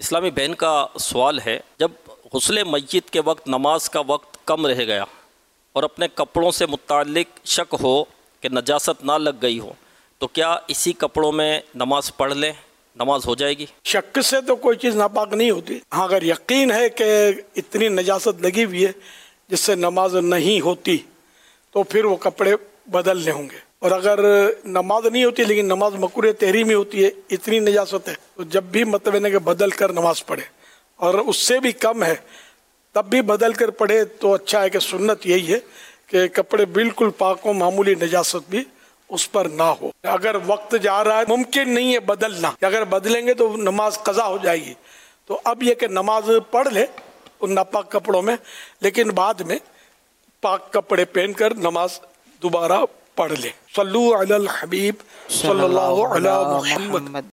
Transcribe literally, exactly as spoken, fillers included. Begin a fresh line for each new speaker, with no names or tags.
इस्लामी बहन का सवाल है, जब गुस्ल मय्यत के वक्त नमाज का वक्त कम रह गया और अपने कपड़ों से मुताल्लिक शक हो कि नजासत ना लग गई हो, तो क्या इसी कपड़ों में नमाज पढ़ लें, नमाज हो जाएगी?
शक से तो कोई चीज़ नापाक नहीं होती। हाँ, अगर यकीन है कि इतनी नजासत लगी हुई है जिससे नमाज नहीं होती तो फिर वो कपड़े बदलने होंगे। और अगर नमाज नहीं होती लेकिन नमाज मकरूह तहरीमी होती है, इतनी नजासत है, तो जब भी मतलब इन्हें कि बदल कर नमाज पढ़े, और उससे भी कम है तब भी बदल कर पढ़े तो अच्छा है। कि सुन्नत यही है कि कपड़े बिल्कुल पाक हो, मामूली नजासत भी उस पर ना हो। अगर वक्त जा रहा है, मुमकिन नहीं है बदलना, अगर बदलेंगे तो नमाज कज़ा हो जाएगी। तो अब यह कि नमाज पढ़ ले उन नापाक कपड़ों में, लेकिन बाद में पाक कपड़े पहनकर नमाज दोबारा पढ़ ले। सल्लु अलल हबीब सल्लल्लाहु अलैहि मुहम्मद।